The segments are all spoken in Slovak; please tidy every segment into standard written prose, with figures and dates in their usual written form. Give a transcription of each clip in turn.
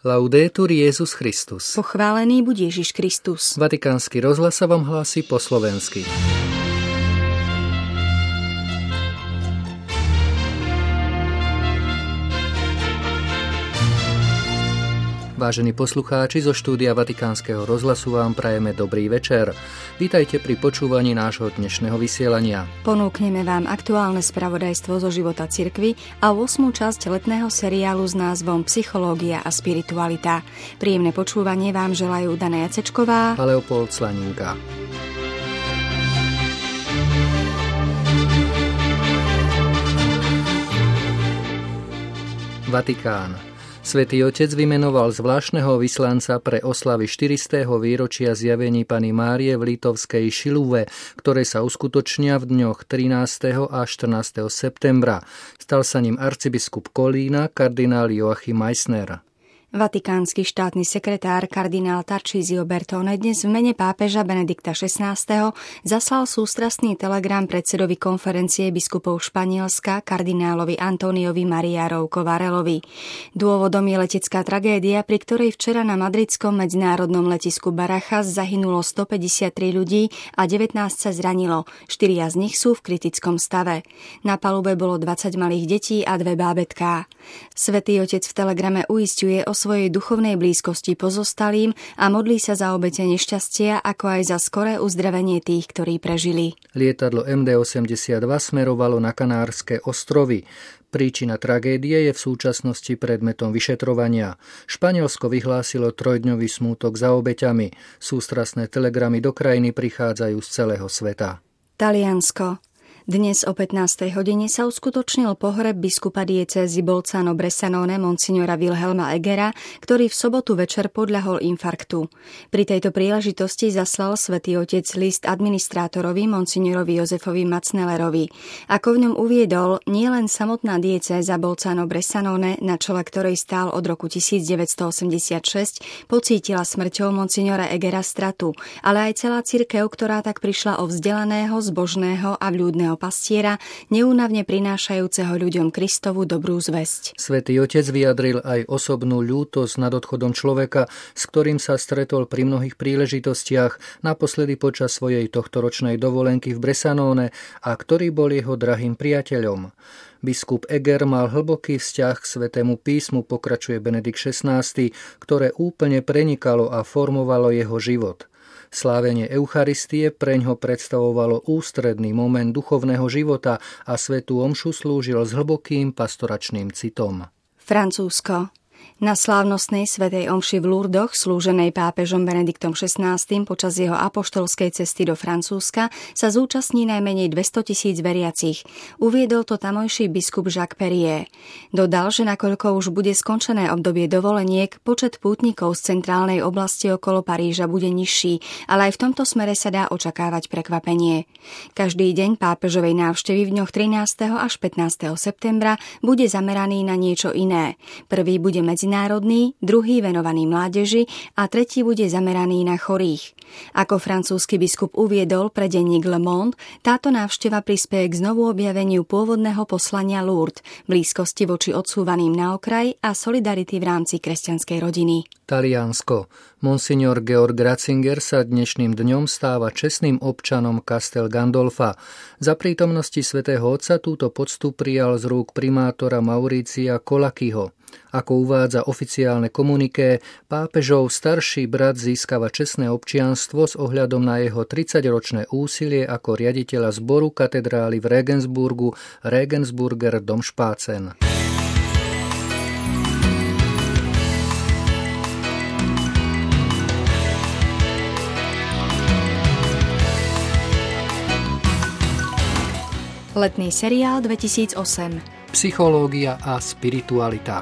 Laudetur Jesus Christus. Pochválený buď Ježiš Kristus. Vatikánsky rozhlas sa vám hlási po slovensky. Vážení poslucháči, zo štúdia Vatikánskeho rozhlasu vám prajeme dobrý večer. Vítajte pri počúvaní nášho dnešného vysielania. Ponúkneme vám aktuálne spravodajstvo zo života cirkvi a 8. časť letného seriálu s názvom Psychológia a spiritualita. Príjemné počúvanie vám želajú Dana Jacečková a Leopold Slaninka. Vatikán. Svätý Otec vymenoval zvláštneho vyslanca pre oslavy 400. výročia zjavení Panny Márie v litovskej Šiluve, ktoré sa uskutočnia v dňoch 13. a 14. septembra. Stal sa ním arcibiskup Kolína, kardinál Joachim Meissner. Vatikánsky štátny sekretár kardinál Tarcísio Bertone dnes v mene pápeža Benedikta XVI. Zaslal sústrastný telegram predsedovi konferencie biskupov Španielska kardinálovi Antoniovi Mariárovi Varelovi. Dôvodom je letecká tragédia, pri ktorej včera na madridskom medzinárodnom letisku Barajas zahynulo 153 ľudí a 19 sa zranilo. 4 z nich sú v kritickom stave. Na palube bolo 20 malých detí a 2 bábätká. Svätý Otec v telegrame uisťuje o svojej duchovnej blízkosti pozostalým a modlí sa za obete nešťastia, ako aj za skoré uzdravenie tých, ktorí prežili. Lietadlo MD-82 smerovalo na Kanárske ostrovy. Príčina tragédie je v súčasnosti predmetom vyšetrovania. Španielsko vyhlásilo 3-dňový smútok za obeťami. Sústrasné telegramy do krajiny prichádzajú z celého sveta. Taliansko. Dnes o 15. hodine sa uskutočnil pohreb biskupa diecézy Bolzano-Bressanone monsignora Wilhelma Egera, ktorý v sobotu večer podľahol infarktu. Pri tejto príležitosti zaslal Svätý Otec list administrátorovi monsignorovi Jozefovi Macnellerovi. Ako v ňom uviedol, nielen samotná diecéza Bolzano-Bressanone, na čele ktorej stál od roku 1986, pocítila smrťou monsignora Egera stratu, ale aj celá cirkev, ktorá tak prišla o vzdelaného, zbožného a vľúdneho pastiera, neúnavne prinášajúceho ľuďom Kristovu dobrú zvesť. Svätý Otec vyjadril aj osobnú ľútosť nad odchodom človeka, s ktorým sa stretol pri mnohých príležitostiach, naposledy počas svojej tohtoročnej dovolenky v Bressanone a ktorý bol jeho drahým priateľom. Biskup Eger mal hlboký vzťah k Svätému písmu, pokračuje Benedikt XVI, ktoré úplne prenikalo a formovalo jeho život. Slávenie Eucharistie preňho predstavovalo ústredný moment duchovného života a svätú omšu slúžil s hlbokým pastoračným citom. Francúzsko. Na slávnostnej svätej omši v Lurdoch, slúženej pápežom Benediktom XVI počas jeho apoštolskej cesty do Francúzska, sa zúčastní najmenej 200 000 veriacich. Uviedol to tamojší biskup Jacques Perrier. Dodal, že nakoľko už bude skončené obdobie dovoleniek, počet pútnikov z centrálnej oblasti okolo Paríža bude nižší, ale aj v tomto smere sa dá očakávať prekvapenie. Každý deň pápežovej návštevy v dňoch 13. až 15. septembra bude zameraný na niečo iné. Prvý bude medzinárodný, druhý venovaný mládeži a tretí bude zameraný na chorých. Ako francúzsky biskup uviedol pre denník Le Monde, táto návšteva prispieje k znovu objaveniu pôvodného poslania Lourdes, blízkosti voči odsúvaným na okraj a solidarity v rámci kresťanskej rodiny. Taliansko. Monsignor Georg Ratzinger sa dnešným dňom stáva čestným občanom Castel Gandolfa. Za prítomnosti svätého Otca túto poctu prijal z rúk primátora Maurícia Colakiho. Ako uvádza oficiálne komuniké, pápežov starší brat získava čestné občianstvo s ohľadom na jeho 30-ročné úsilie ako riaditeľa zboru katedrály v Regensburgu Regensburger Domspácen. Letný seriál 2008. Psychológia a spiritualita.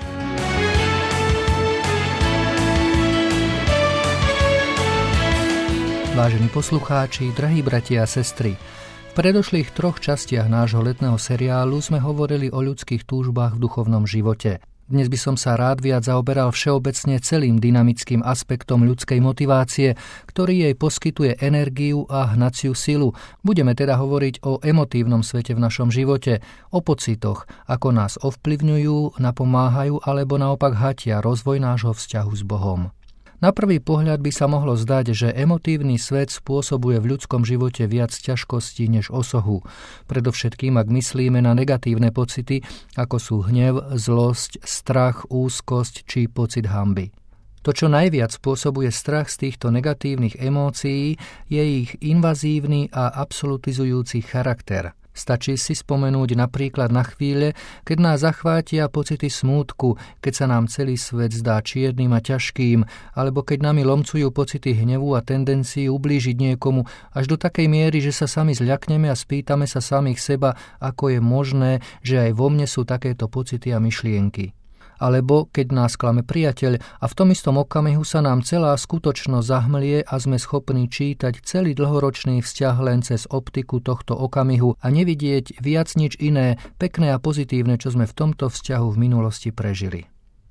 Vážení poslucháči, drahí bratia a sestry, v predošlých 3 častiach nášho letného seriálu sme hovorili o ľudských túžbách v duchovnom živote. Dnes by som sa rád viac zaoberal všeobecne celým dynamickým aspektom ľudskej motivácie, ktorý jej poskytuje energiu a hnaciu silu. Budeme teda hovoriť o emotívnom svete v našom živote, o pocitoch, ako nás ovplyvňujú, napomáhajú alebo naopak hatia rozvoj nášho vzťahu s Bohom. Na prvý pohľad by sa mohlo zdať, že emotívny svet spôsobuje v ľudskom živote viac ťažkostí než osohu. Predovšetkým, ak myslíme na negatívne pocity, ako sú hnev, zlosť, strach, úzkosť či pocit hanby. To, čo najviac spôsobuje strach z týchto negatívnych emócií, je ich invazívny a absolutizujúci charakter. Stačí si spomenúť napríklad na chvíle, keď nás zachvátia pocity smútku, keď sa nám celý svet zdá čiernym a ťažkým, alebo keď nami lomcujú pocity hnevu a tendenciu ublížiť niekomu až do takej miery, že sa sami zľakneme a spýtame sa samých seba, ako je možné, že aj vo mne sú takéto pocity a myšlienky. Alebo keď nás klame priateľ a v tom istom okamihu sa nám celá skutočnosť zahmlie a sme schopní čítať celý dlhoročný vzťah len cez optiku tohto okamihu a nevidieť viac nič iné, pekné a pozitívne, čo sme v tomto vzťahu v minulosti prežili.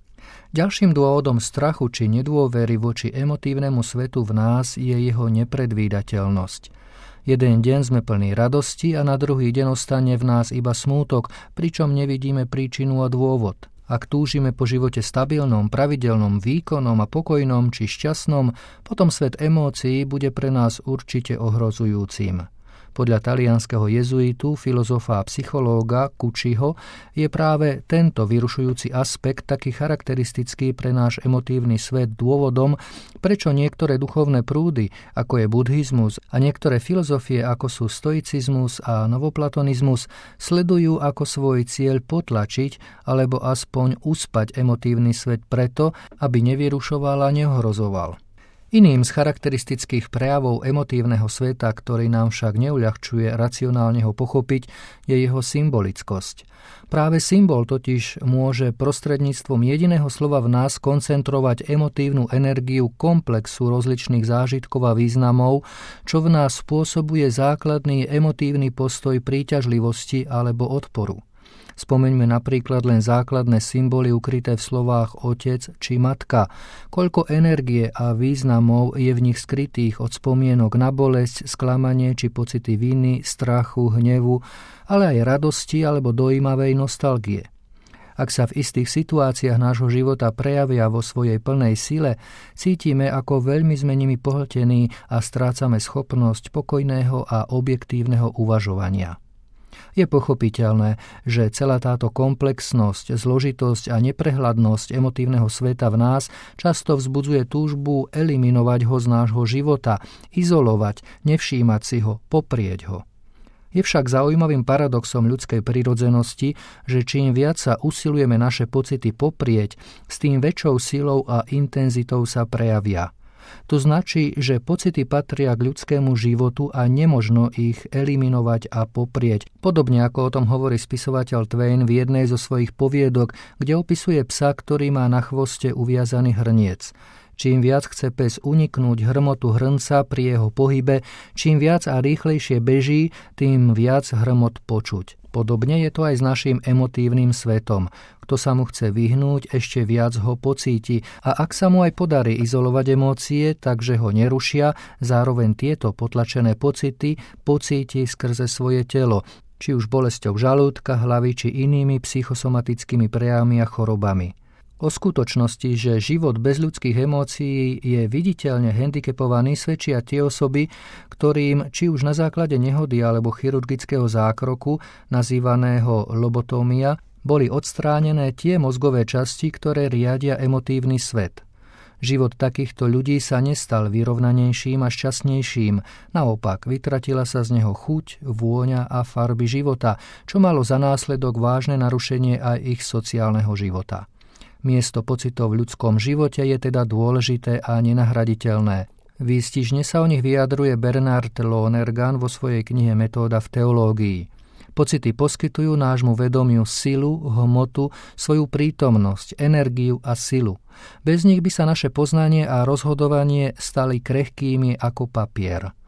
Ďalším dôvodom strachu či nedôvery voči emotívnemu svetu v nás je jeho nepredvídateľnosť. Jeden deň sme plní radosti a na druhý deň ostane v nás iba smútok, pričom nevidíme príčinu a dôvod. Ak túžime po živote stabilnom, pravidelnom, výkonnom a pokojnom či šťastnom, potom svet emócií bude pre nás určite ohrozujúcim. Podľa talianskeho jezuitu, filozofa a psychológa Cucciho je práve tento vyrušujúci aspekt taký charakteristický pre náš emotívny svet dôvodom, prečo niektoré duchovné prúdy, ako je buddhizmus a niektoré filozofie, ako sú stoicizmus a novoplatonizmus, sledujú ako svoj cieľ potlačiť alebo aspoň uspať emotívny svet preto, aby nevyrušoval a neohrozoval. Iným z charakteristických prejavov emotívneho sveta, ktorý nám však neuľahčuje racionálne ho pochopiť, je jeho symbolickosť. Práve symbol totiž môže prostredníctvom jediného slova v nás koncentrovať emotívnu energiu komplexu rozličných zážitkov a významov, čo v nás spôsobuje základný emotívny postoj príťažlivosti alebo odporu. Spomeňme napríklad len základné symboly ukryté v slovách otec či matka. Koľko energie a významov je v nich skrytých od spomienok na bolesť, sklamanie či pocity viny, strachu, hnevu, ale aj radosti alebo dojímavej nostalgie. Ak sa v istých situáciách nášho života prejavia vo svojej plnej sile, cítime, ako veľmi sme nimi pohltení a strácame schopnosť pokojného a objektívneho uvažovania. Je pochopiteľné, že celá táto komplexnosť, zložitosť a neprehľadnosť emotívneho sveta v nás často vzbudzuje túžbu eliminovať ho z nášho života, izolovať, nevšímať si ho, poprieť ho. Je však zaujímavým paradoxom ľudskej prirodzenosti, že čím viac sa usilujeme naše pocity poprieť, s tým väčšou silou a intenzitou sa prejavia. To značí, že pocity patria k ľudskému životu a nemožno ich eliminovať a poprieť. Podobne ako o tom hovorí spisovateľ Twain v jednej zo svojich poviedok, kde opisuje psa, ktorý má na chvoste uviazaný hrniec. Čím viac chce pes uniknúť hrmotu hrnca pri jeho pohybe, čím viac a rýchlejšie beží, tým viac hrmot počuť. Podobne je to aj s našim emotívnym svetom. Kto sa mu chce vyhnúť, ešte viac ho pocíti a ak sa mu aj podarí izolovať emócie, takže ho nerušia, zároveň tieto potlačené pocity pocíti skrze svoje telo, či už bolesťou žalúdka, hlavy, či inými psychosomatickými prejavmi a chorobami. O skutočnosti, že život bez ľudských emócií je viditeľne handicapovaný, svedčia tie osoby, ktorým či už na základe nehody alebo chirurgického zákroku, nazývaného lobotómia, boli odstránené tie mozgové časti, ktoré riadia emotívny svet. Život takýchto ľudí sa nestal vyrovnanejším a šťastnejším, naopak vytratila sa z neho chuť, vôňa a farby života, čo malo za následok vážne narušenie aj ich sociálneho života. Miesto pocitov v ľudskom živote je teda dôležité a nenahraditeľné. Výstižne sa o nich vyjadruje Bernard Lonergan vo svojej knihe Metóda v teológii. Pocity poskytujú nášmu vedomiu silu, hmotu, svoju prítomnosť, energiu a silu. Bez nich by sa naše poznanie a rozhodovanie stali krehkými ako papier.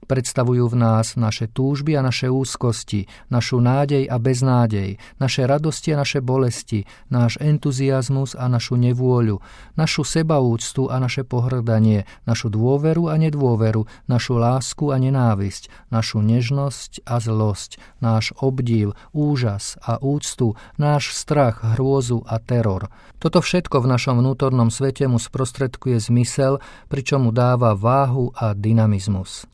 Predstavujú v nás naše túžby a naše úzkosti, našu nádej a beznádej, naše radosti a naše bolesti, náš entuziazmus a našu nevôľu, našu sebaúctu a naše pohrdanie, našu dôveru a nedôveru, našu lásku a nenávisť, našu nežnosť a zlosť, náš obdiv, úžas a úctu, náš strach, hrôzu a teror. Toto všetko v našom vnútornom svete mu sprostredkuje zmysel, pričom mu dáva váhu a dynamizmus.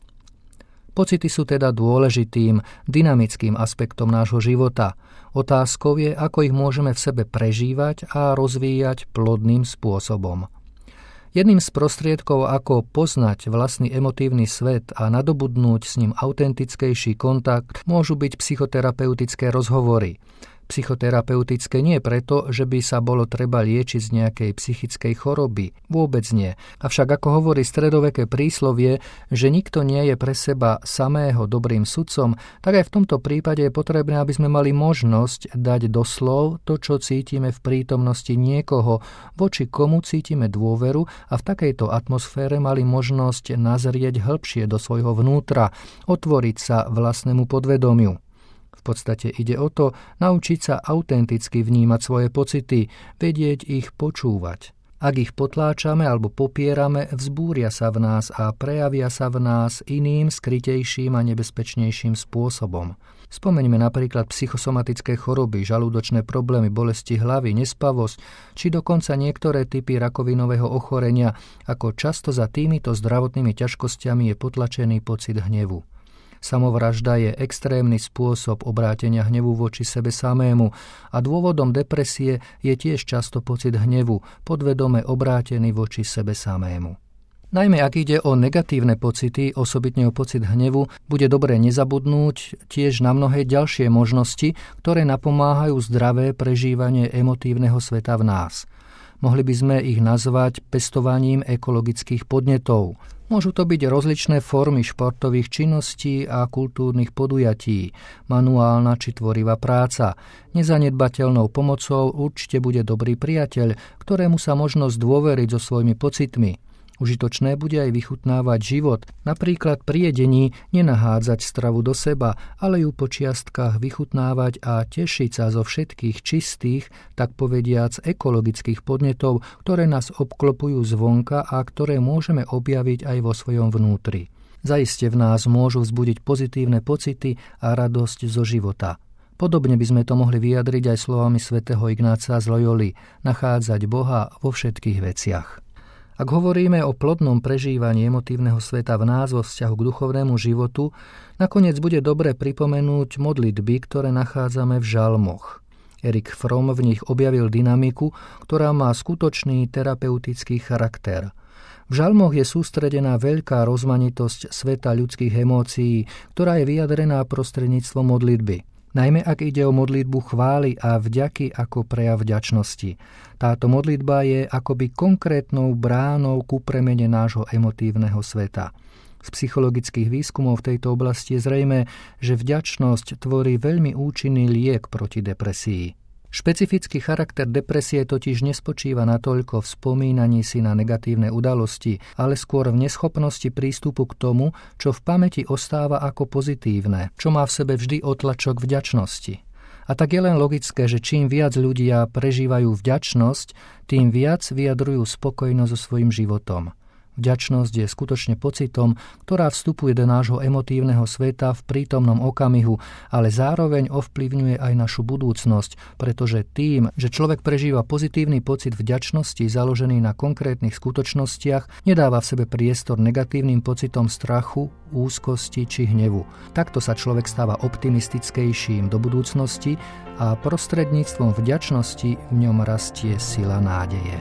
Pocity sú teda dôležitým, dynamickým aspektom nášho života. Otázkou je, ako ich môžeme v sebe prežívať a rozvíjať plodným spôsobom. Jedným z prostriedkov, ako poznať vlastný emotívny svet a nadobudnúť s ním autentickejší kontakt, môžu byť psychoterapeutické rozhovory. Psychoterapeutické nie preto, že by sa bolo treba liečiť z nejakej psychickej choroby. Vôbec nie. Avšak ako hovorí stredoveké príslovie, že nikto nie je pre seba samého dobrým sudcom, tak aj v tomto prípade je potrebné, aby sme mali možnosť dať do slov to, čo cítime v prítomnosti niekoho, voči komu cítime dôveru a v takejto atmosfére mali možnosť nazrieť hĺbšie do svojho vnútra, otvoriť sa vlastnému podvedomiu. V podstate ide o to naučiť sa autenticky vnímať svoje pocity, vedieť ich počúvať. Ak ich potláčame alebo popierame, vzbúria sa v nás a prejavia sa v nás iným, skrytejším a nebezpečnejším spôsobom. Spomeňme napríklad psychosomatické choroby, žalúdočné problémy, bolesti hlavy, nespavosť, či dokonca niektoré typy rakovinového ochorenia, ako často za týmito zdravotnými ťažkosťami je potlačený pocit hnevu. Samovražda je extrémny spôsob obrátenia hnevu voči sebe samému a dôvodom depresie je tiež často pocit hnevu, podvedome obrátený voči sebe samému. Najmä ak ide o negatívne pocity, osobitne o pocit hnevu, bude dobre nezabudnúť tiež na mnohé ďalšie možnosti, ktoré napomáhajú zdravé prežívanie emotívneho sveta v nás. Mohli by sme ich nazvať pestovaním ekologických podnetov. Môžu to byť rozličné formy športových činností a kultúrnych podujatí, manuálna či tvorivá práca. Nezanedbateľnou pomocou určite bude dobrý priateľ, ktorému sa možno zdôveriť so svojimi pocitmi. Užitočné bude aj vychutnávať život, napríklad pri jedení nenahádzať stravu do seba, ale ju po čiastkách vychutnávať a tešiť sa zo všetkých čistých, tak povediac ekologických podnetov, ktoré nás obklopujú zvonka a ktoré môžeme objaviť aj vo svojom vnútri. Zaiste v nás môžu vzbudiť pozitívne pocity a radosť zo života. Podobne by sme to mohli vyjadriť aj slovami svätého Ignáca z Loyoli, nachádzať Boha vo všetkých veciach. Ak hovoríme o plodnom prežívaní emotívneho sveta v nás vo vzťahu k duchovnému životu, nakoniec bude dobre pripomenúť modlitby, ktoré nachádzame v žalmoch. Erik Fromm v nich objavil dynamiku, ktorá má skutočný terapeutický charakter. V žalmoch je sústredená veľká rozmanitosť sveta ľudských emócií, ktorá je vyjadrená prostredníctvom modlitby. Najmä ak ide o modlitbu chvály a vďaky ako prejav vďačnosti. Táto modlitba je akoby konkrétnou bránou ku premene nášho emotívneho sveta. Z psychologických výskumov v tejto oblasti je zrejmé, že vďačnosť tvorí veľmi účinný liek proti depresii. Špecifický charakter depresie totiž nespočíva natoľko v spomínaní si na negatívne udalosti, ale skôr v neschopnosti prístupu k tomu, čo v pamäti ostáva ako pozitívne, čo má v sebe vždy otlačok vďačnosti. A tak je len logické, že čím viac ľudia prežívajú vďačnosť, tým viac vyjadrujú spokojnosť so svojím životom. Vďačnosť je skutočne pocitom, ktorá vstupuje do nášho emotívneho sveta v prítomnom okamihu, ale zároveň ovplyvňuje aj našu budúcnosť, pretože tým, že človek prežíva pozitívny pocit vďačnosti založený na konkrétnych skutočnostiach, nedáva v sebe priestor negatívnym pocitom strachu, úzkosti či hnevu. Takto sa človek stáva optimistickejším do budúcnosti a prostredníctvom vďačnosti v ňom rastie sila nádeje.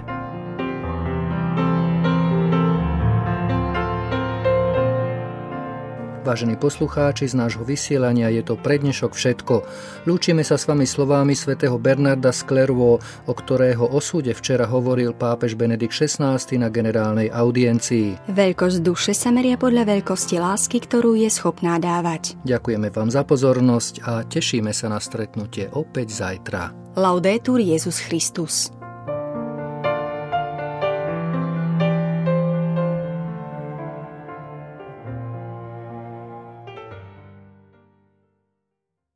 Vážení poslucháči, z nášho vysielania je to pre dnešok všetko. Lúčime sa s vami slovami svätého Bernarda z Clairvaux, o ktorého osude včera hovoril pápež Benedikt XVI na generálnej audiencii. Veľkosť duše sa meria podľa veľkosti lásky, ktorú je schopná dávať. Ďakujeme vám za pozornosť a tešíme sa na stretnutie opäť zajtra. Laudetur Jesus Christus.